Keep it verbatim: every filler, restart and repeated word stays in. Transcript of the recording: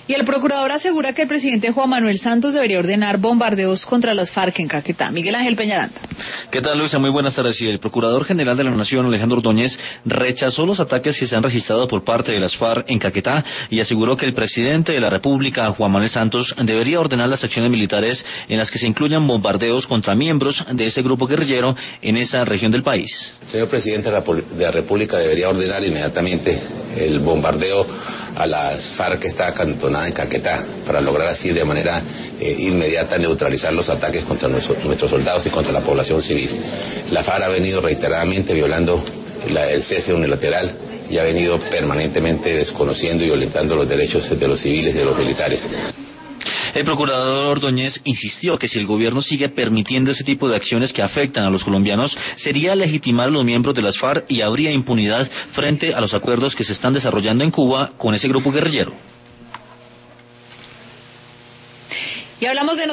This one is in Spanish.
Y el procurador asegura que el presidente Juan Manuel Santos debería ordenar bombardeos contra las FARC en Caquetá. Miguel Ángel Peñaranda. ¿Qué tal, Luisa? Muy buenas tardes. Sí, el Procurador General de la Nación, Alejandro Ordóñez, rechazó los ataques que se han registrado por parte de las FARC en Caquetá y aseguró que el presidente de la República, Juan Manuel Santos, debería ordenar las acciones militares en las que se incluyan bombardeos contra miembros de ese grupo guerrillero en esa región del país. Señor presidente de la República debería ordenar inmediatamente el bombardeo a las FARC que está acantonada en Caquetá, para lograr así de manera eh, inmediata neutralizar los ataques contra nuestros, nuestros soldados y contra la población civil. La FARC ha venido reiteradamente violando la, el cese unilateral y ha venido permanentemente desconociendo y violentando los derechos de los civiles y de los militares. El procurador Ordóñez insistió que si el gobierno sigue permitiendo ese tipo de acciones que afectan a los colombianos, sería legitimar a los miembros de las FARC y habría impunidad frente a los acuerdos que se están desarrollando en Cuba con ese grupo guerrillero. Y hablamos de